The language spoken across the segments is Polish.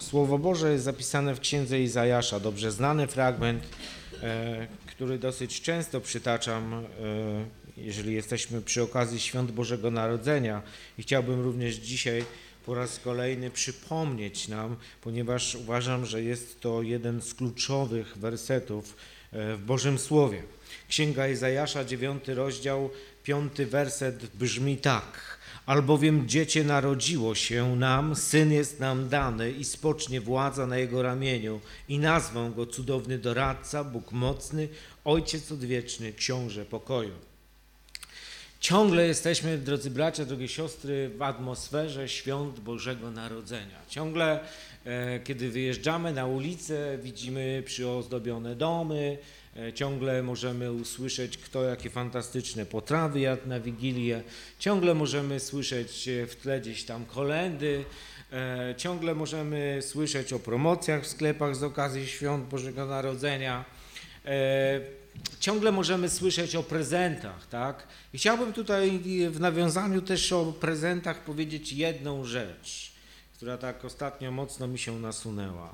Słowo Boże jest zapisane w Księdze Izajasza, dobrze znany fragment, który dosyć często przytaczam, jeżeli jesteśmy przy okazji Świąt Bożego Narodzenia. I chciałbym również dzisiaj po raz kolejny przypomnieć nam, ponieważ uważam, że jest to jeden z kluczowych wersetów w Bożym Słowie. Księga Izajasza, 9 rozdział, 5 werset brzmi tak. Albowiem dziecię narodziło się nam, syn jest nam dany i spocznie władza na jego ramieniu i nazwą go cudowny doradca, Bóg mocny, Ojciec odwieczny, Książę pokoju. Ciągle jesteśmy, drodzy bracia, drogie siostry, w atmosferze Świąt Bożego Narodzenia. Ciągle, kiedy wyjeżdżamy na ulicę, widzimy przyozdobione domy, ciągle możemy usłyszeć, kto jakie fantastyczne potrawy jadł na Wigilię, ciągle możemy słyszeć w tle gdzieś tam kolędy, ciągle możemy słyszeć o promocjach w sklepach z okazji Świąt Bożego Narodzenia, ciągle możemy słyszeć o prezentach, tak? I chciałbym tutaj w nawiązaniu też o prezentach powiedzieć jedną rzecz, która tak ostatnio mocno mi się nasunęła.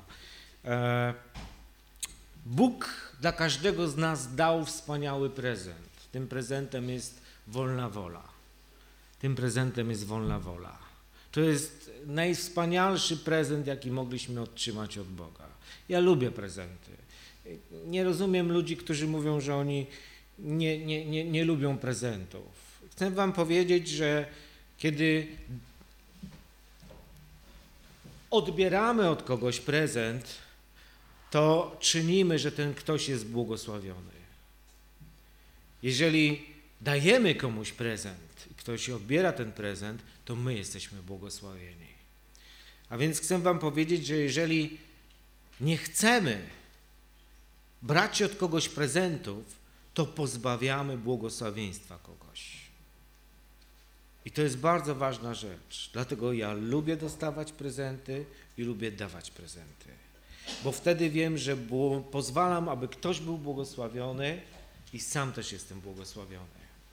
Bóg dla każdego z nas dał wspaniały prezent. Tym prezentem jest wolna wola. Tym prezentem jest wolna wola. To jest najwspanialszy prezent, jaki mogliśmy otrzymać od Boga. Ja lubię prezenty. Nie rozumiem ludzi, którzy mówią, że oni nie lubią prezentów. Chcę wam powiedzieć, że kiedy odbieramy od kogoś prezent, to czynimy, że ten ktoś jest błogosławiony. Jeżeli dajemy komuś prezent i ktoś odbiera ten prezent, to my jesteśmy błogosławieni. A więc chcę wam powiedzieć, że jeżeli nie chcemy brać od kogoś prezentów, to pozbawiamy błogosławieństwa kogoś. I to jest bardzo ważna rzecz. Dlatego ja lubię dostawać prezenty i lubię dawać prezenty. Bo wtedy wiem, że pozwalam, aby ktoś był błogosławiony i sam też jestem błogosławiony.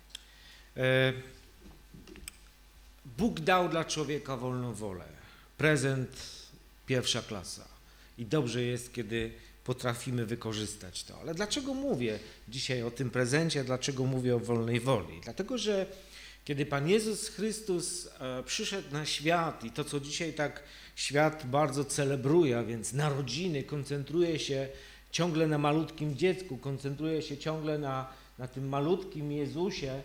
Bóg dał dla człowieka wolną wolę. Prezent pierwsza klasa. I dobrze jest, kiedy potrafimy wykorzystać to. Ale dlaczego mówię dzisiaj o tym prezencie, dlaczego mówię o wolnej woli? Dlatego, że kiedy Pan Jezus Chrystus przyszedł na świat i to, co dzisiaj tak świat bardzo celebruje, a więc narodziny, koncentruje się ciągle na malutkim dziecku, koncentruje się ciągle na tym malutkim Jezusie,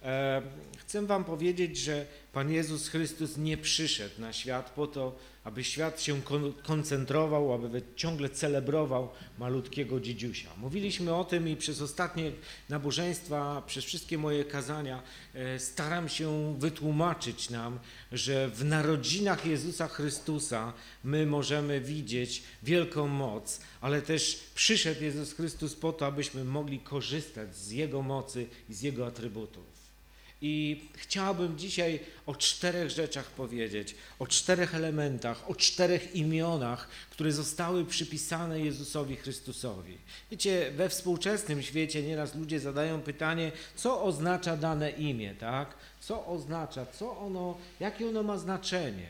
chcę wam powiedzieć, że Pan Jezus Chrystus nie przyszedł na świat po to, aby świat się koncentrował, aby ciągle celebrował malutkiego dziedziusia. Mówiliśmy o tym i przez ostatnie nabożeństwa, przez wszystkie moje kazania staram się wytłumaczyć nam, że w narodzinach Jezusa Chrystusa my możemy widzieć wielką moc, ale też przyszedł Jezus Chrystus po to, abyśmy mogli korzystać z Jego mocy i z Jego atrybutów. I chciałbym dzisiaj o 4 rzeczach powiedzieć, o 4 elementach, o 4 imionach, które zostały przypisane Jezusowi Chrystusowi. Wiecie, we współczesnym świecie nieraz ludzie zadają pytanie, co oznacza dane imię, tak? Co oznacza, jakie ono ma znaczenie?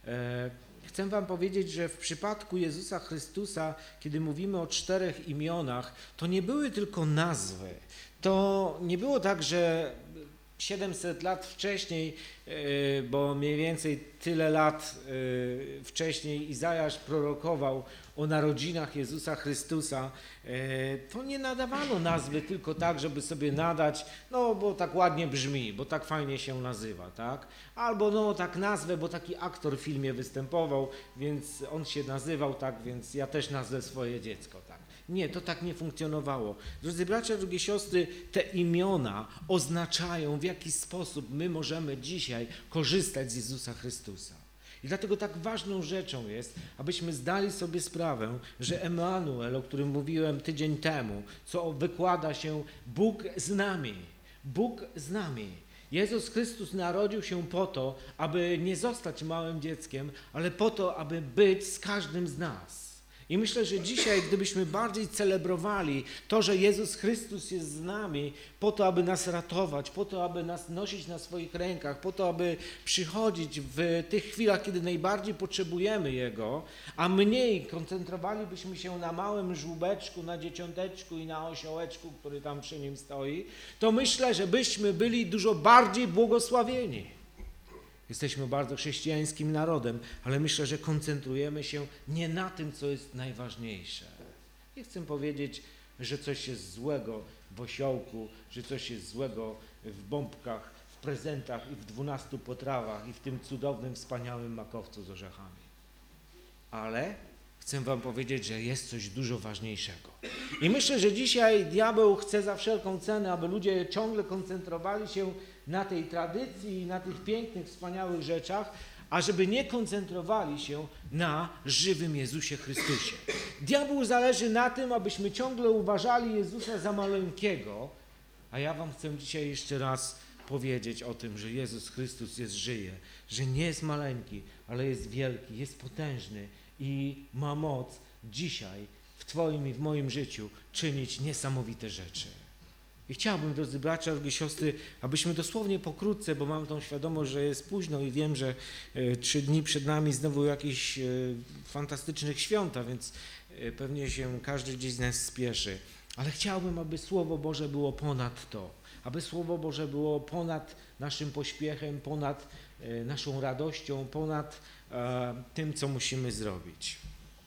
Chcę wam powiedzieć, że w przypadku Jezusa Chrystusa, kiedy mówimy o 4 imionach, to nie były tylko nazwy. To nie było tak, że 700 lat wcześniej, bo mniej więcej tyle lat wcześniej Izajasz prorokował o narodzinach Jezusa Chrystusa, to nie nadawano nazwy tylko tak, żeby sobie nadać, no bo tak ładnie brzmi, bo tak fajnie się nazywa, tak? Albo no tak nazwę, bo taki aktor w filmie występował, więc on się nazywał tak, więc ja też nazwę swoje dziecko, tak? Nie, to tak nie funkcjonowało. Drodzy bracia, drogie siostry, te imiona oznaczają, w jaki sposób my możemy dzisiaj korzystać z Jezusa Chrystusa. I dlatego tak ważną rzeczą jest, abyśmy zdali sobie sprawę, że Emanuel, o którym mówiłem tydzień temu, co wykłada się Bóg z nami. Bóg z nami. Jezus Chrystus narodził się po to, aby nie zostać małym dzieckiem, ale po to, aby być z każdym z nas. I myślę, że dzisiaj, gdybyśmy bardziej celebrowali to, że Jezus Chrystus jest z nami, po to, aby nas ratować, po to, aby nas nosić na swoich rękach, po to, aby przychodzić w tych chwilach, kiedy najbardziej potrzebujemy Jego, a mniej koncentrowalibyśmy się na małym żłóbeczku, na dzieciąteczku i na osiołeczku, który tam przy nim stoi, to myślę, że byśmy byli dużo bardziej błogosławieni. Jesteśmy bardzo chrześcijańskim narodem, ale myślę, że koncentrujemy się nie na tym, co jest najważniejsze. Nie chcę powiedzieć, że coś jest złego w osiołku, że coś jest złego w bombkach, w prezentach i w 12 potrawach i w tym cudownym, wspaniałym makowcu z orzechami. Ale chcę wam powiedzieć, że jest coś dużo ważniejszego. I myślę, że dzisiaj diabeł chce za wszelką cenę, aby ludzie ciągle koncentrowali się na tej tradycji i na tych pięknych, wspaniałych rzeczach, a żeby nie koncentrowali się na żywym Jezusie Chrystusie. Diabłu zależy na tym, abyśmy ciągle uważali Jezusa za maleńkiego, a ja wam chcę dzisiaj jeszcze raz powiedzieć o tym, że Jezus Chrystus żyje, że nie jest maleńki, ale jest wielki, jest potężny i ma moc dzisiaj w twoim i w moim życiu czynić niesamowite rzeczy. I chciałbym, drodzy bracia, drogie siostry, abyśmy dosłownie pokrótce, bo mam tą świadomość, że jest późno i wiem, że 3 dni przed nami znowu jakieś fantastycznych świąt, a więc pewnie się każdy gdzieś z nas spieszy. Ale chciałbym, aby Słowo Boże było ponad to, aby Słowo Boże było ponad naszym pośpiechem, ponad naszą radością, ponad tym, co musimy zrobić.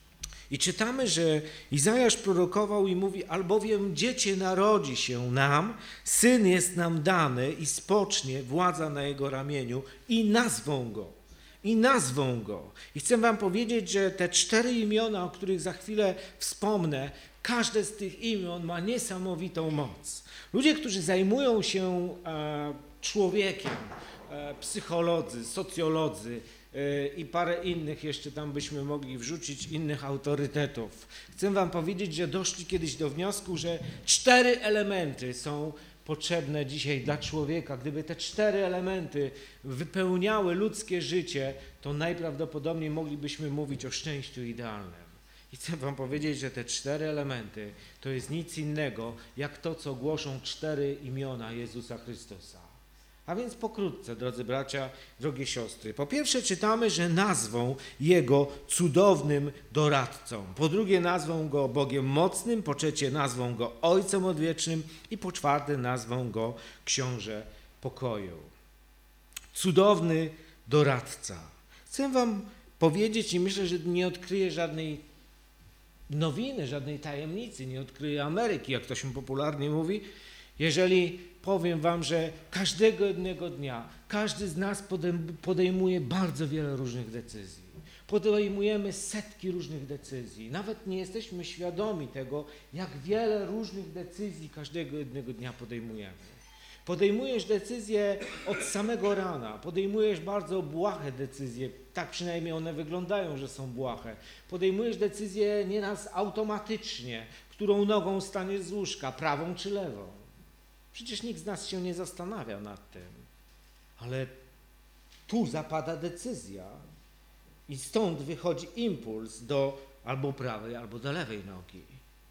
I czytamy, że Izajasz prorokował i mówi: albowiem dziecię narodzi się nam, syn jest nam dany i spocznie władza na jego ramieniu i nazwą go. I nazwą go. I chcę wam powiedzieć, że te 4 imiona, o których za chwilę wspomnę, każde z tych imion ma niesamowitą moc. Ludzie, którzy zajmują się człowiekiem, psycholodzy, socjolodzy, i parę innych jeszcze tam byśmy mogli wrzucić, innych autorytetów. Chcę wam powiedzieć, że doszli kiedyś do wniosku, że 4 elementy są potrzebne dzisiaj dla człowieka. Gdyby te 4 elementy wypełniały ludzkie życie, to najprawdopodobniej moglibyśmy mówić o szczęściu idealnym. I chcę wam powiedzieć, że te 4 elementy to jest nic innego, jak to, co głoszą 4 imiona Jezusa Chrystusa. A więc pokrótce, drodzy bracia, drogie siostry. Po pierwsze czytamy, że nazwą Jego cudownym doradcą. Po drugie nazwą Go Bogiem mocnym. Po trzecie nazwą Go Ojcem odwiecznym. I po czwarte nazwą Go Książę pokoju. Cudowny doradca. Chcę wam powiedzieć i myślę, że nie odkryję żadnej nowiny, żadnej tajemnicy, nie odkryję Ameryki, jak to się popularnie mówi, jeżeli powiem wam, że każdego jednego dnia każdy z nas podejmuje bardzo wiele różnych decyzji. Podejmujemy setki różnych decyzji. Nawet nie jesteśmy świadomi tego, jak wiele różnych decyzji każdego jednego dnia podejmujemy. Podejmujesz decyzje od samego rana, podejmujesz bardzo błahe decyzje, tak przynajmniej one wyglądają, że są błahe. Podejmujesz decyzję nieraz automatycznie, którą nogą staniesz z łóżka, prawą czy lewą. Przecież nikt z nas się nie zastanawia nad tym, ale tu zapada decyzja i stąd wychodzi impuls do albo prawej, albo do lewej nogi.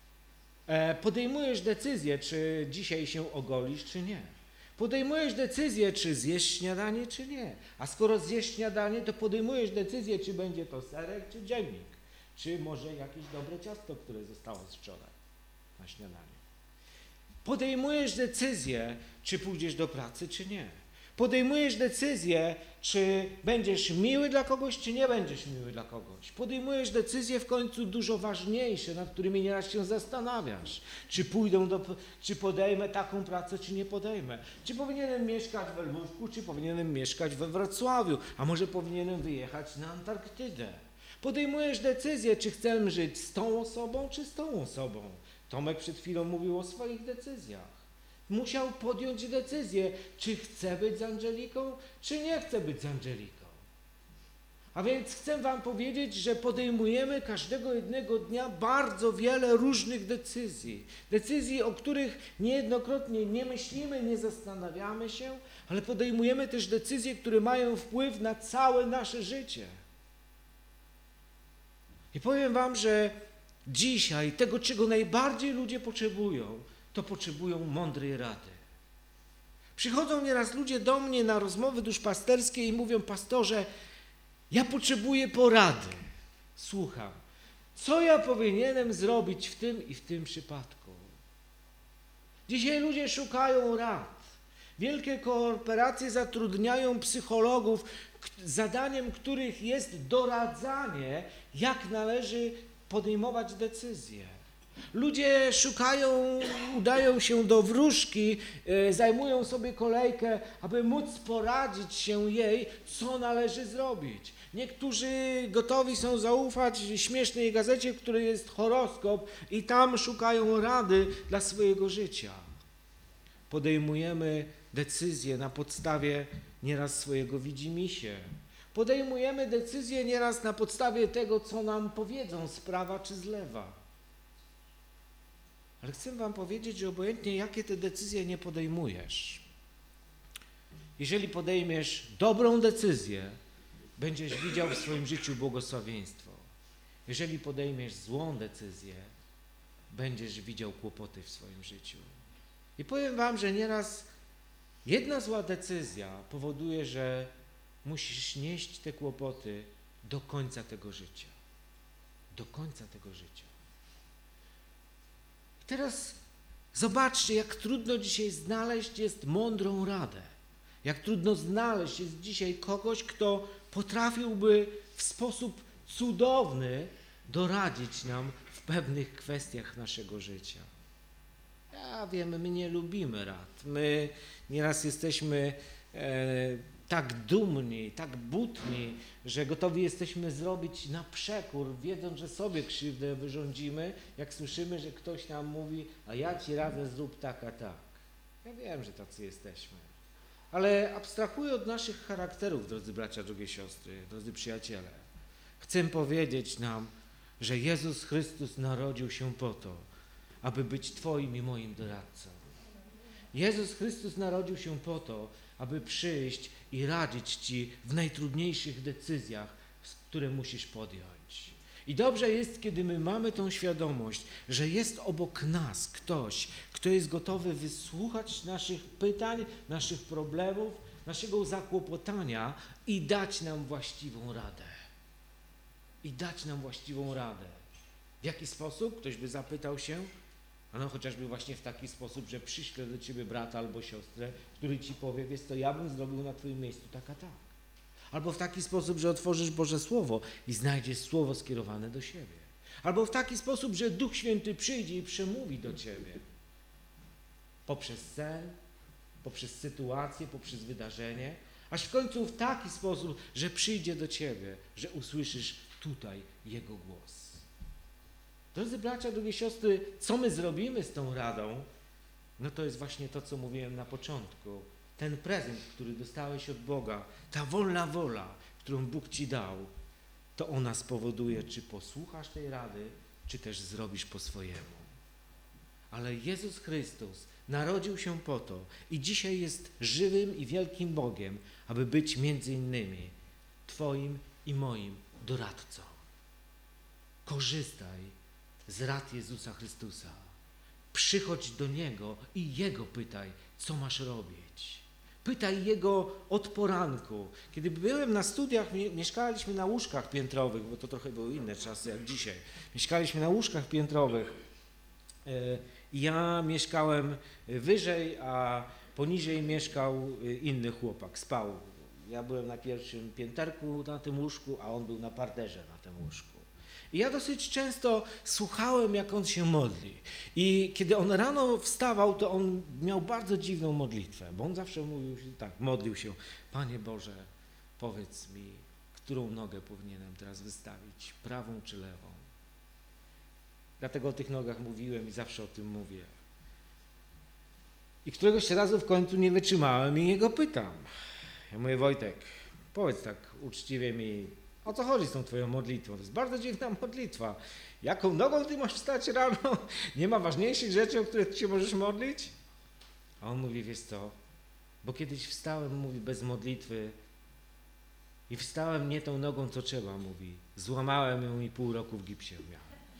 Podejmujesz decyzję, czy dzisiaj się ogolisz, czy nie. Podejmujesz decyzję, czy zjesz śniadanie, czy nie. A skoro zjesz śniadanie, to podejmujesz decyzję, czy będzie to serek, czy dżemik, czy może jakieś dobre ciasto, które zostało z wczoraj na śniadanie. Podejmujesz decyzję, czy pójdziesz do pracy, czy nie. Podejmujesz decyzję, czy będziesz miły dla kogoś, czy nie będziesz miły dla kogoś. Podejmujesz decyzje w końcu dużo ważniejsze, nad którymi nieraz się zastanawiasz. Czy podejmę taką pracę, czy nie podejmę. Czy powinienem mieszkać we Lwówku, czy powinienem mieszkać we Wrocławiu, a może powinienem wyjechać na Antarktydę. Podejmujesz decyzję, czy chcę żyć z tą osobą, czy z tą osobą. Tomek przed chwilą mówił o swoich decyzjach. Musiał podjąć decyzję, czy chce być z Angeliką, czy nie chce być z Angeliką. A więc chcę wam powiedzieć, że podejmujemy każdego jednego dnia bardzo wiele różnych decyzji. Decyzji, o których niejednokrotnie nie myślimy, nie zastanawiamy się, ale podejmujemy też decyzje, które mają wpływ na całe nasze życie. I powiem wam, że dzisiaj tego, czego najbardziej ludzie potrzebują, to potrzebują mądrej rady. Przychodzą nieraz ludzie do mnie na rozmowy duszpasterskie i mówią: pastorze, ja potrzebuję porady. Słucham, co ja powinienem zrobić w tym i w tym przypadku? Dzisiaj ludzie szukają rad. Wielkie korporacje zatrudniają psychologów, zadaniem których jest doradzanie, jak należy podejmować decyzje. Ludzie szukają, udają się do wróżki, zajmują sobie kolejkę, aby móc poradzić się jej, co należy zrobić. Niektórzy gotowi są zaufać śmiesznej gazecie, w której jest horoskop, i tam szukają rady dla swojego życia. Podejmujemy decyzje na podstawie nieraz swojego widzimisię. Podejmujemy decyzje nieraz na podstawie tego, co nam powiedzą z prawa czy z lewa. Ale chcę wam powiedzieć, że obojętnie jakie te decyzje nie podejmujesz, jeżeli podejmiesz dobrą decyzję, będziesz widział w swoim życiu błogosławieństwo. Jeżeli podejmiesz złą decyzję, będziesz widział kłopoty w swoim życiu. I powiem wam, że nieraz jedna zła decyzja powoduje, że musisz nieść te kłopoty do końca tego życia. Do końca tego życia. I teraz zobaczcie, jak trudno dzisiaj znaleźć jest mądrą radę. Jak trudno znaleźć jest dzisiaj kogoś, kto potrafiłby w sposób cudowny doradzić nam w pewnych kwestiach naszego życia. Ja wiem, my nie lubimy rad. My nieraz jesteśmy tak dumni, tak butni, że gotowi jesteśmy zrobić na przekór, wiedząc, że sobie krzywdę wyrządzimy, jak słyszymy, że ktoś nam mówi: a ja ci radzę, zrób tak, a tak. Ja wiem, że tacy jesteśmy. Ale abstrahuję od naszych charakterów, drodzy bracia, drogie siostry, drodzy przyjaciele. Chcę powiedzieć nam, że Jezus Chrystus narodził się po to, aby być Twoim i moim doradcą. Jezus Chrystus narodził się po to, aby przyjść i radzić Ci w najtrudniejszych decyzjach, które musisz podjąć. I dobrze jest, kiedy my mamy tą świadomość, że jest obok nas ktoś, kto jest gotowy wysłuchać naszych pytań, naszych problemów, naszego zakłopotania i dać nam właściwą radę. I dać nam właściwą radę. W jaki sposób? Ktoś by zapytał się. No chociażby właśnie w taki sposób, że przyślę do ciebie brata albo siostrę, który ci powie: wiesz co, ja bym zrobił na twoim miejscu tak, a tak. Albo w taki sposób, że otworzysz Boże Słowo i znajdziesz słowo skierowane do siebie. Albo w taki sposób, że Duch Święty przyjdzie i przemówi do ciebie. Poprzez sen, poprzez sytuację, poprzez wydarzenie, aż w końcu w taki sposób, że przyjdzie do ciebie, że usłyszysz tutaj Jego głos. Drodzy bracia, drogie siostry, co my zrobimy z tą radą? No to jest właśnie to, co mówiłem na początku. Ten prezent, który dostałeś od Boga, ta wolna wola, którą Bóg ci dał, to ona spowoduje, czy posłuchasz tej rady, czy też zrobisz po swojemu. Ale Jezus Chrystus narodził się po to i dzisiaj jest żywym i wielkim Bogiem, aby być między innymi Twoim i moim doradcą. Korzystaj z rad Jezusa Chrystusa. Przychodź do Niego i Jego pytaj, co masz robić. Pytaj Jego od poranku. Kiedy byłem na studiach, mieszkaliśmy na łóżkach piętrowych, bo to trochę były inne czasy jak dzisiaj. Mieszkaliśmy na łóżkach piętrowych. Ja mieszkałem wyżej, a poniżej mieszkał inny chłopak, spał. Ja byłem na pierwszym pięterku na tym łóżku, a on był na parterze na tym łóżku. I ja dosyć często słuchałem, jak on się modli. I kiedy on rano wstawał, to on miał bardzo dziwną modlitwę, bo on zawsze mówił tak, modlił się: Panie Boże, powiedz mi, którą nogę powinienem teraz wystawić, prawą czy lewą. Dlatego o tych nogach mówiłem i zawsze o tym mówię. I któregoś razu w końcu nie wytrzymałem i jego pytam. Ja mówię: Wojtek, powiedz tak uczciwie mi, o co chodzi z tą twoją modlitwą? To jest bardzo dziwna modlitwa. Jaką nogą ty masz wstać rano? Nie ma ważniejszych rzeczy, o które ty się możesz modlić? A on mówi: wiesz co, bo kiedyś wstałem, mówi, bez modlitwy i wstałem nie tą nogą, co trzeba, mówi. Złamałem ją i pół roku w gipsie miałem.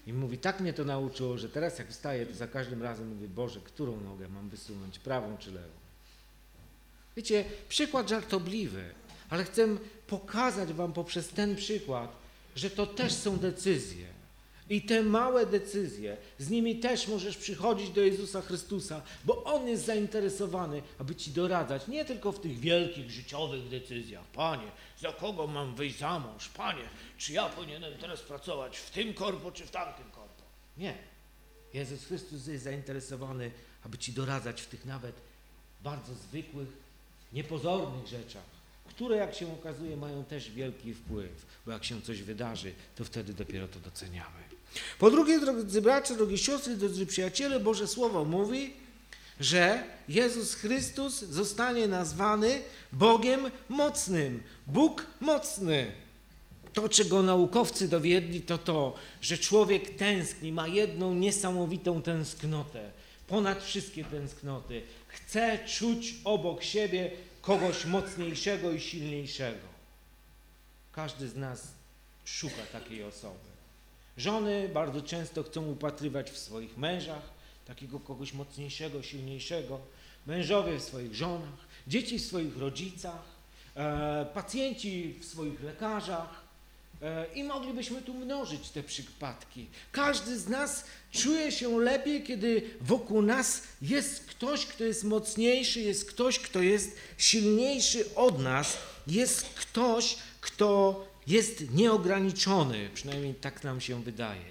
I mówi, tak mnie to nauczyło, że teraz jak wstaję, to za każdym razem mówię, Boże, którą nogę mam wysunąć, prawą czy lewą? Wiecie, przykład żartobliwy, ale chcę pokazać wam poprzez ten przykład, że to też są decyzje. I te małe decyzje, z nimi też możesz przychodzić do Jezusa Chrystusa, bo On jest zainteresowany, aby ci doradzać, nie tylko w tych wielkich życiowych decyzjach. Panie, za kogo mam wyjść za mąż? Panie, czy ja powinienem teraz pracować w tym korpo, czy w tamtym korpo? Nie. Jezus Chrystus jest zainteresowany, aby ci doradzać w tych nawet bardzo zwykłych, niepozornych rzeczach, które, jak się okazuje, mają też wielki wpływ, bo jak się coś wydarzy, to wtedy dopiero to doceniamy. Po drugie, drodzy bracia, drogie siostry, drodzy przyjaciele, Boże Słowo mówi, że Jezus Chrystus zostanie nazwany Bogiem mocnym. Bóg mocny. To, czego naukowcy dowiedli, to, że człowiek tęskni, ma jedną niesamowitą tęsknotę, ponad wszystkie tęsknoty. Chce czuć obok siebie kogoś mocniejszego i silniejszego. Każdy z nas szuka takiej osoby. Żony bardzo często chcą upatrywać w swoich mężach takiego kogoś mocniejszego, silniejszego. Mężowie w swoich żonach, dzieci w swoich rodzicach, pacjenci w swoich lekarzach. I moglibyśmy tu mnożyć te przypadki. Każdy z nas czuje się lepiej, kiedy wokół nas jest ktoś, kto jest mocniejszy, jest ktoś, kto jest silniejszy od nas, jest ktoś, kto jest nieograniczony, przynajmniej tak nam się wydaje.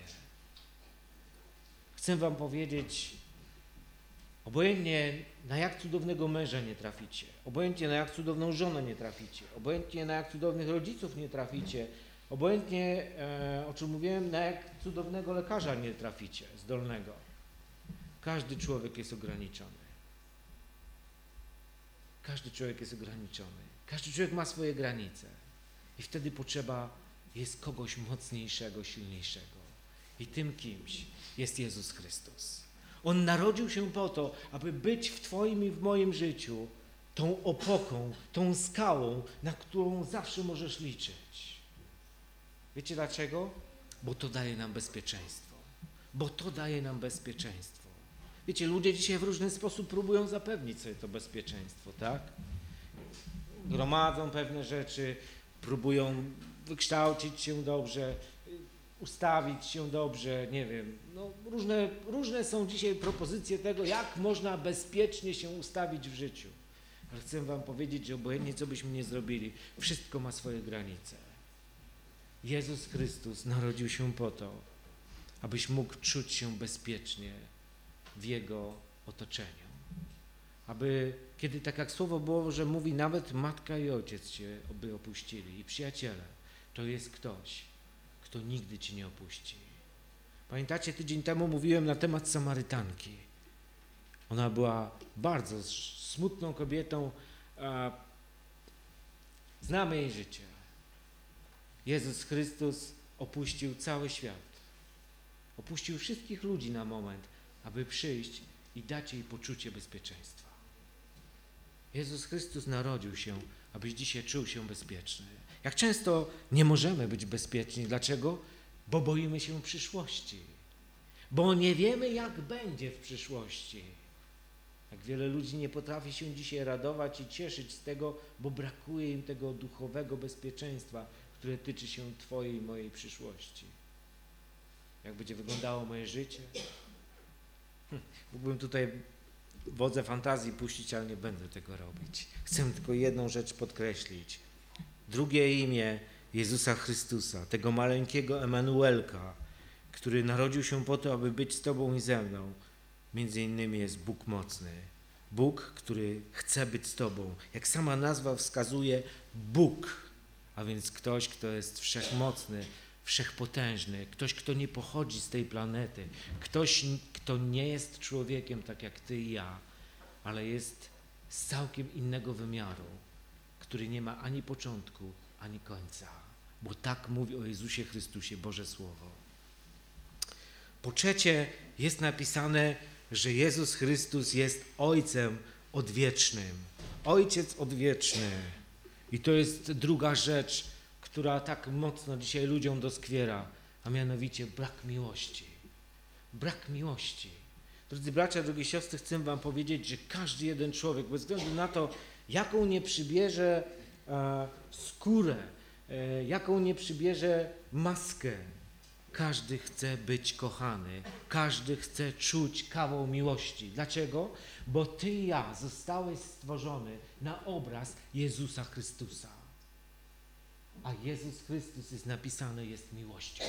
Chcę wam powiedzieć, obojętnie na jak cudownego męża nie traficie, obojętnie na jak cudowną żonę nie traficie, obojętnie na jak cudownych rodziców nie traficie, obojętnie, o czym mówiłem, na jak cudownego lekarza nie traficie, zdolnego. Każdy człowiek jest ograniczony. Każdy człowiek jest ograniczony. Każdy człowiek ma swoje granice. I wtedy potrzeba jest kogoś mocniejszego, silniejszego. I tym kimś jest Jezus Chrystus. On narodził się po to, aby być w twoim i w moim życiu tą opoką, tą skałą, na którą zawsze możesz liczyć. Wiecie dlaczego? Bo to daje nam bezpieczeństwo. Bo to daje nam bezpieczeństwo. Wiecie, ludzie dzisiaj w różny sposób próbują zapewnić sobie to bezpieczeństwo, tak? Gromadzą pewne rzeczy, próbują wykształcić się dobrze, ustawić się dobrze, nie wiem. No, różne są dzisiaj propozycje tego, jak można bezpiecznie się ustawić w życiu. Ale chcę wam powiedzieć, że obojętnie co byśmy nie zrobili, wszystko ma swoje granice. Jezus Chrystus narodził się po to, abyś mógł czuć się bezpiecznie w Jego otoczeniu. Aby, kiedy tak jak Słowo Boże mówi, nawet matka i ojciec cię by opuścili i przyjaciele, to jest ktoś, kto nigdy cię nie opuści. Pamiętacie, tydzień temu mówiłem na temat Samarytanki. Ona była bardzo smutną kobietą, znamy jej życie. Jezus Chrystus opuścił cały świat. Opuścił wszystkich ludzi na moment, aby przyjść i dać jej poczucie bezpieczeństwa. Jezus Chrystus narodził się, abyś dzisiaj czuł się bezpieczny. Jak często nie możemy być bezpieczni. Dlaczego? Bo boimy się przyszłości. Bo nie wiemy, jak będzie w przyszłości. Jak wiele ludzi nie potrafi się dzisiaj radować i cieszyć z tego, bo brakuje im tego duchowego bezpieczeństwa, które tyczy się twojej i mojej przyszłości. Jak będzie wyglądało moje życie? Mógłbym tutaj wodze fantazji puścić, ale nie będę tego robić. Chcę tylko jedną rzecz podkreślić. Drugie imię Jezusa Chrystusa, tego maleńkiego Emanuelka, który narodził się po to, aby być z tobą i ze mną, między innymi jest Bóg mocny. Bóg, który chce być z tobą. Jak sama nazwa wskazuje, Bóg, a więc ktoś, kto jest wszechmocny, wszechpotężny, ktoś, kto nie pochodzi z tej planety, ktoś, kto nie jest człowiekiem tak jak ty i ja, ale jest z całkiem innego wymiaru, który nie ma ani początku, ani końca, bo tak mówi o Jezusie Chrystusie Boże Słowo. Po trzecie jest napisane, że Jezus Chrystus jest Ojcem odwiecznym. Ojciec odwieczny. I to jest druga rzecz, która tak mocno dzisiaj ludziom doskwiera, a mianowicie brak miłości. brak miłości. Drodzy bracia, drogie siostry, chcę wam powiedzieć, że każdy jeden człowiek, bez względu na to, jaką nie przybierze skórę, jaką nie przybierze maskę, każdy chce być kochany, każdy chce czuć kawał miłości. Dlaczego? Bo ty i ja zostałeś stworzony na obraz Jezusa Chrystusa. A Jezus Chrystus jest napisany, jest miłością.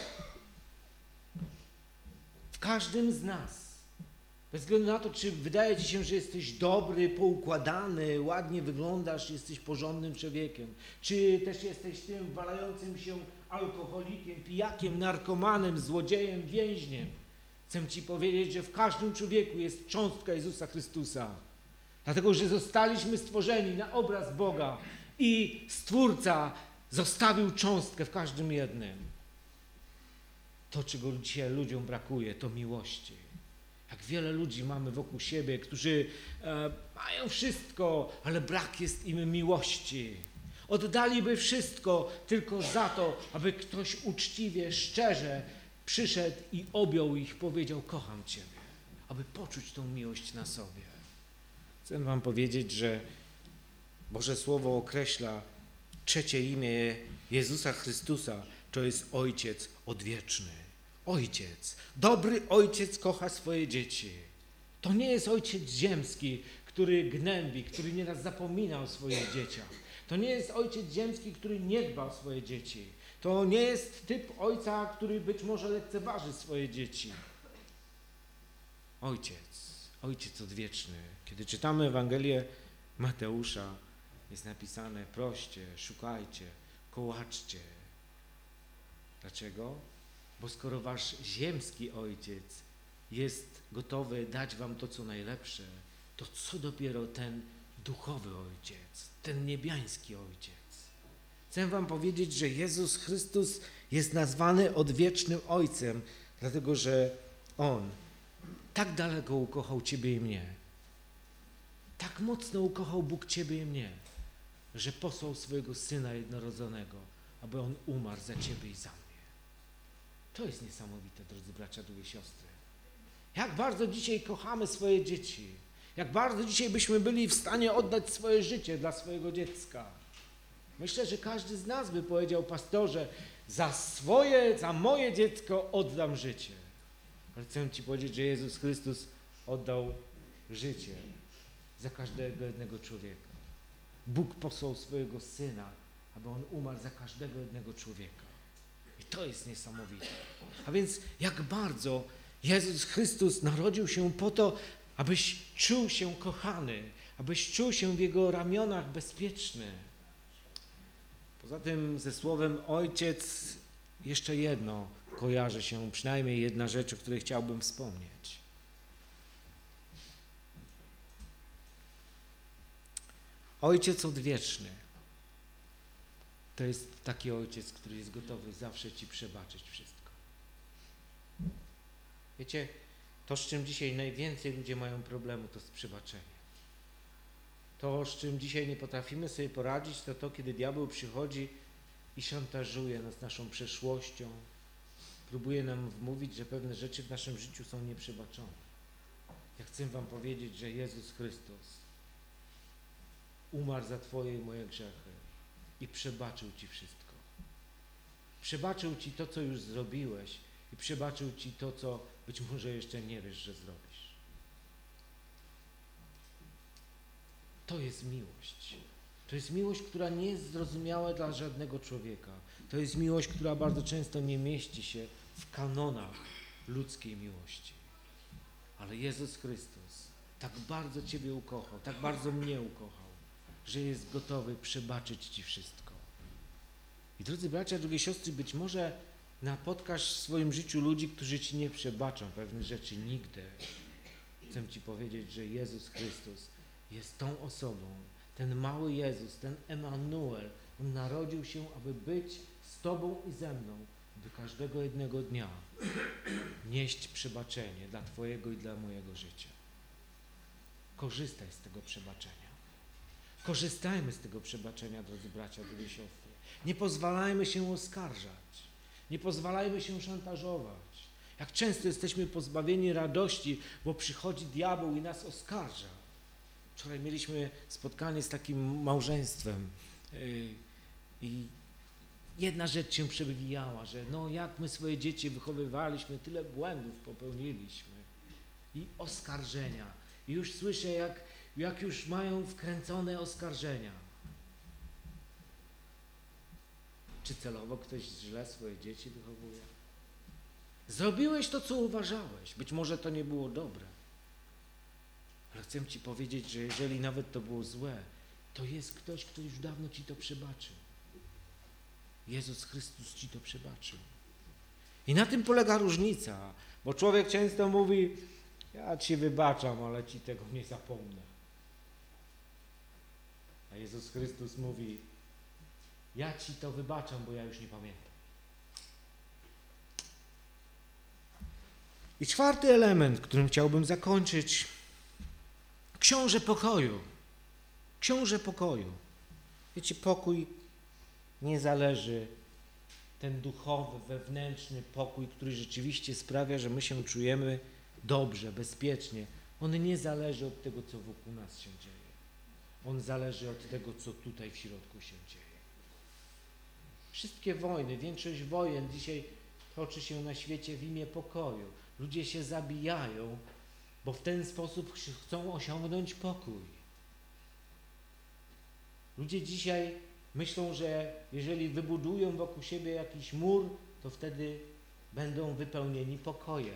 W każdym z nas. Bez względu na to, czy wydaje ci się, że jesteś dobry, poukładany, ładnie wyglądasz, jesteś porządnym człowiekiem, czy też jesteś tym walającym się alkoholikiem, pijakiem, narkomanem, złodziejem, więźniem. Chcę ci powiedzieć, że w każdym człowieku jest cząstka Jezusa Chrystusa. Dlatego, że zostaliśmy stworzeni na obraz Boga i Stwórca zostawił cząstkę w każdym jednym. To, czego dzisiaj ludziom brakuje, to miłości. Jak wiele ludzi mamy wokół siebie, którzy mają wszystko, ale brak jest im miłości. Oddaliby wszystko tylko za to, aby ktoś uczciwie, szczerze przyszedł i objął ich, powiedział: kocham Ciebie, aby poczuć tą miłość na sobie. Chcę wam powiedzieć, że Boże Słowo określa trzecie imię Jezusa Chrystusa, to jest Ojciec Odwieczny. Ojciec, dobry ojciec kocha swoje dzieci. To nie jest ojciec ziemski, który gnębi, który nieraz zapomina o swoich dzieciach. To nie jest ojciec ziemski, który nie dba o swoje dzieci. To nie jest typ ojca, który być może lekceważy swoje dzieci. Ojciec odwieczny. Kiedy czytamy Ewangelię Mateusza, jest napisane: proście, szukajcie, kołaczcie. Dlaczego? Bo skoro wasz ziemski ojciec jest gotowy dać wam to, co najlepsze, to co dopiero ten duchowy ojciec, ten niebiański ojciec. Chcę wam powiedzieć, że Jezus Chrystus jest nazwany odwiecznym Ojcem, dlatego że On tak daleko ukochał ciebie i mnie. Tak mocno ukochał Bóg ciebie i mnie, że posłał swojego Syna jednorodzonego, aby On umarł za ciebie i za mnie. To jest niesamowite, drodzy bracia, drogie siostry. Jak bardzo dzisiaj kochamy swoje dzieci. Jak bardzo dzisiaj byśmy byli w stanie oddać swoje życie dla swojego dziecka. Myślę, że każdy z nas by powiedział: pastorze, za moje dziecko oddam życie. Ale chcę ci powiedzieć, że Jezus Chrystus oddał życie za każdego jednego człowieka. Bóg posłał swojego Syna, aby On umarł za każdego jednego człowieka. I to jest niesamowite. A więc jak bardzo Jezus Chrystus narodził się po to, abyś czuł się kochany, abyś czuł się w Jego ramionach bezpieczny. Poza tym ze słowem ojciec jeszcze jedno kojarzy się, przynajmniej jedna rzecz, o której chciałbym wspomnieć. Ojciec odwieczny to jest taki ojciec, który jest gotowy zawsze ci przebaczyć wszystko. Wiecie, to, z czym dzisiaj najwięcej ludzie mają problemu, to z przebaczeniem. To, z czym dzisiaj nie potrafimy sobie poradzić, to to, kiedy diabeł przychodzi i szantażuje nas naszą przeszłością, próbuje nam wmówić, że pewne rzeczy w naszym życiu są nieprzebaczone. Ja chcę wam powiedzieć, że Jezus Chrystus umarł za twoje i moje grzechy i przebaczył ci wszystko. Przebaczył ci to, co już zrobiłeś i przebaczył ci to, co być może jeszcze nie wiesz, że zrobisz. To jest miłość. To jest miłość, która nie jest zrozumiała dla żadnego człowieka. To jest miłość, która bardzo często nie mieści się w kanonach ludzkiej miłości. Ale Jezus Chrystus tak bardzo ciebie ukochał, tak bardzo mnie ukochał, że jest gotowy przebaczyć ci wszystko. I drodzy bracia, drogie siostry, być może napotkasz w swoim życiu ludzi, którzy ci nie przebaczą pewnych rzeczy nigdy. Chcę ci powiedzieć, że Jezus Chrystus jest tą osobą, ten mały Jezus, ten Emanuel. On narodził się, aby być z tobą i ze mną do każdego jednego dnia nieść przebaczenie dla twojego i dla mojego życia. Korzystaj z tego przebaczenia. Korzystajmy z tego przebaczenia, drodzy bracia, drogie siostry. Nie pozwalajmy się oskarżać. Nie pozwalajmy się szantażować. Jak często jesteśmy pozbawieni radości, bo przychodzi diabeł i nas oskarża. Wczoraj mieliśmy spotkanie z takim małżeństwem i jedna rzecz się przewijała, że no jak my swoje dzieci wychowywaliśmy, tyle błędów popełniliśmy i oskarżenia. I już słyszę, jak już mają wkręcone oskarżenia. Czy celowo ktoś źle swoje dzieci wychowuje? Zrobiłeś to, co uważałeś. Być może to nie było dobre. Ale chcę Ci powiedzieć, że jeżeli nawet to było złe, to jest ktoś, kto już dawno Ci to przebaczył. Jezus Chrystus Ci to przebaczył. I na tym polega różnica, bo człowiek często mówi, ja Ci wybaczam, ale Ci tego nie zapomnę. A Jezus Chrystus mówi, ja Ci to wybaczam, bo ja już nie pamiętam. I czwarty element, którym chciałbym zakończyć, książę pokoju. Książę pokoju. Wiecie, pokój nie zależy, ten duchowy, wewnętrzny pokój, który rzeczywiście sprawia, że my się czujemy dobrze, bezpiecznie. On nie zależy od tego, co wokół nas się dzieje. On zależy od tego, co tutaj w środku się dzieje. Wszystkie wojny, większość wojen dzisiaj toczy się na świecie w imię pokoju. Ludzie się zabijają, bo w ten sposób chcą osiągnąć pokój. Ludzie dzisiaj myślą, że jeżeli wybudują wokół siebie jakiś mur, to wtedy będą wypełnieni pokojem.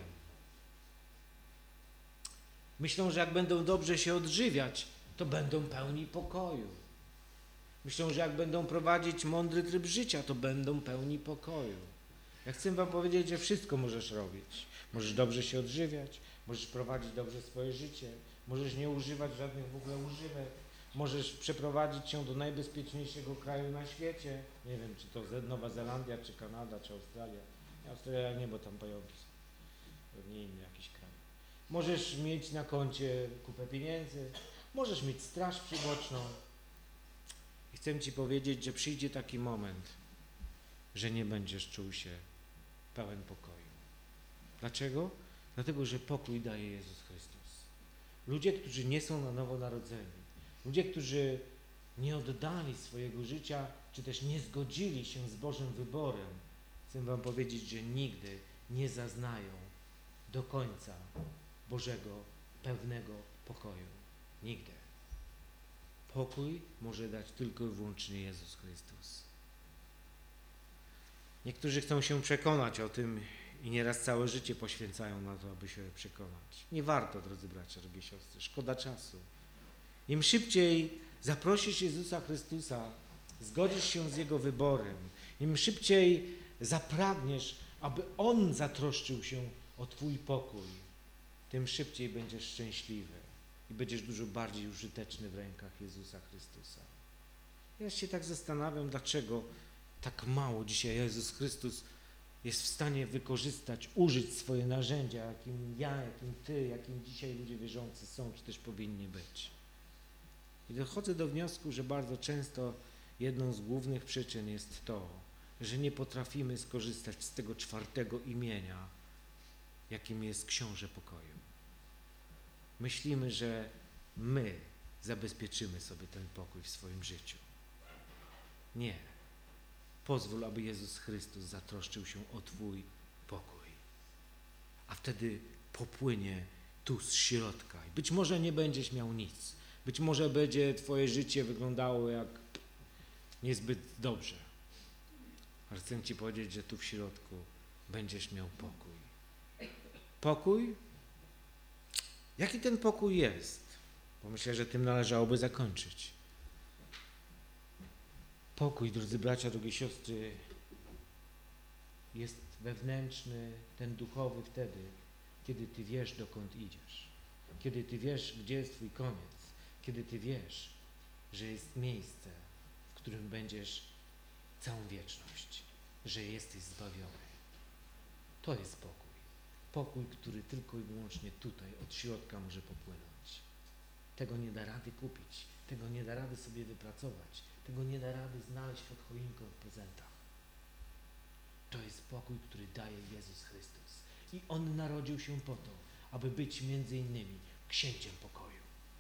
Myślą, że jak będą dobrze się odżywiać, to będą pełni pokoju. Myślą, że jak będą prowadzić mądry tryb życia, to będą pełni pokoju. Ja chcę Wam powiedzieć, że wszystko możesz robić. Możesz dobrze się odżywiać, możesz prowadzić dobrze swoje życie, możesz nie używać żadnych w ogóle używek, możesz przeprowadzić się do najbezpieczniejszego kraju na świecie. Nie wiem, czy to Nowa Zelandia, czy Kanada, czy Australia. Australia nie, bo tam pająki są. Pewnie inny jakiś kraj. Możesz mieć na koncie kupę pieniędzy, możesz mieć straż przyboczną. I chcę Ci powiedzieć, że przyjdzie taki moment, że nie będziesz czuł się pełen pokoju. Dlaczego? Dlatego, że pokój daje Jezus Chrystus. Ludzie, którzy nie są na nowo narodzeni, ludzie, którzy nie oddali swojego życia, czy też nie zgodzili się z Bożym wyborem, chcę Wam powiedzieć, że nigdy nie zaznają do końca Bożego, pełnego pokoju. Nigdy. Pokój może dać tylko i wyłącznie Jezus Chrystus. Niektórzy chcą się przekonać o tym i nieraz całe życie poświęcają na to, aby się przekonać. Nie warto, drodzy bracia, drogie siostry, szkoda czasu. Im szybciej zaprosisz Jezusa Chrystusa, zgodzisz się z Jego wyborem, im szybciej zapragniesz, aby On zatroszczył się o Twój pokój, tym szybciej będziesz szczęśliwy i będziesz dużo bardziej użyteczny w rękach Jezusa Chrystusa. Ja się tak zastanawiam, dlaczego tak mało dzisiaj Jezus Chrystus jest w stanie wykorzystać, użyć swoje narzędzia, jakim ja, jakim Ty, jakim dzisiaj ludzie wierzący są, czy też powinni być. I dochodzę do wniosku, że bardzo często jedną z głównych przyczyn jest to, że nie potrafimy skorzystać z tego czwartego imienia, jakim jest Książę Pokoju. Myślimy, że my zabezpieczymy sobie ten pokój w swoim życiu. Nie. Pozwól, aby Jezus Chrystus zatroszczył się o Twój pokój. A wtedy popłynie tu z środka. I być może nie będziesz miał nic. Być może będzie Twoje życie wyglądało jak niezbyt dobrze. Ale chcę Ci powiedzieć, że tu w środku będziesz miał pokój. Pokój? Jaki ten pokój jest? Bo myślę, że tym należałoby zakończyć. Pokój, drodzy bracia, drogie siostry, jest wewnętrzny, ten duchowy wtedy, kiedy Ty wiesz, dokąd idziesz. Kiedy Ty wiesz, gdzie jest Twój koniec. Kiedy Ty wiesz, że jest miejsce, w którym będziesz całą wieczność, że jesteś zbawiony. To jest pokój. Pokój, który tylko i wyłącznie tutaj, od środka może popłynąć. Tego nie da rady kupić, tego nie da rady sobie wypracować, tego nie da rady znaleźć pod choinką w prezentach. To jest pokój, który daje Jezus Chrystus. I On narodził się po to, aby być między innymi księciem pokoju.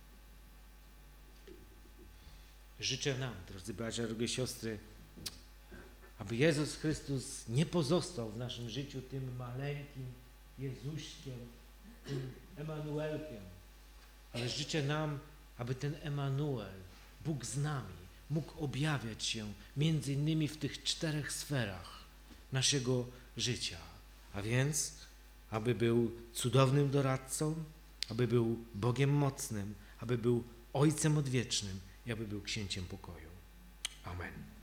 Życzę nam, drodzy bracia, drogie siostry, aby Jezus Chrystus nie pozostał w naszym życiu tym maleńkim Jezuśkiem, tym Emanuelkiem, ale życzę nam, aby ten Emanuel, Bóg z nami, mógł objawiać się między innymi w tych 4 sferach naszego życia. A więc, aby był cudownym doradcą, aby był Bogiem mocnym, aby był Ojcem odwiecznym i aby był księciem pokoju. Amen.